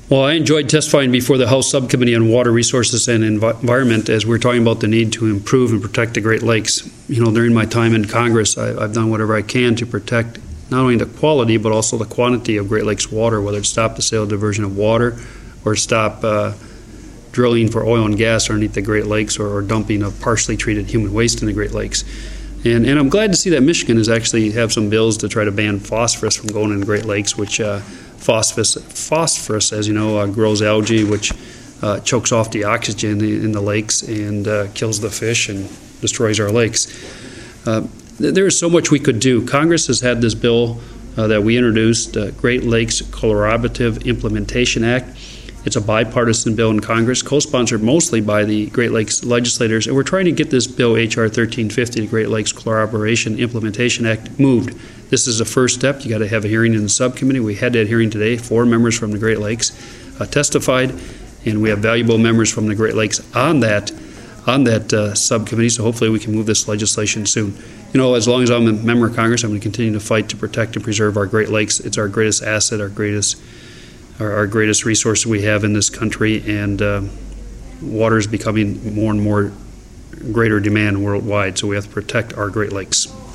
Well, I enjoyed testifying before the House Subcommittee on Water Resources and Environment as we're talking about the need to improve and protect the Great Lakes. You know, during my time in Congress, I've done whatever I can to protect not only the quality but also the quantity of Great Lakes water, whether it's stop the sale diversion of water or stop drilling for oil and gas underneath the Great Lakes or dumping of partially treated human waste in the Great Lakes. And I'm glad to see that Michigan has actually have some bills to try to ban phosphorus from going in the Great Lakes, which phosphorus, as you know, grows algae, which chokes off the oxygen in the lakes and kills the fish and destroys our lakes. There is so much we could do. Congress has had this bill that we introduced, Great Lakes Collaborative Implementation Act. It's a bipartisan bill in Congress, co-sponsored mostly by the Great Lakes legislators, and we're trying to get this bill, H.R. 1350, the Great Lakes Collaboration Implementation Act, moved. This is the first step. You got to have a hearing in the subcommittee. We had that hearing today. 4 members from the Great Lakes testified, and we have valuable members from the Great Lakes on that subcommittee, so hopefully we can move this legislation soon. You know, as long as I'm a member of Congress, I'm going to continue to fight to protect and preserve our Great Lakes. It's our greatest asset, our greatest resource we have in this country, and water is becoming more and more greater demand worldwide, so we have to protect our Great Lakes.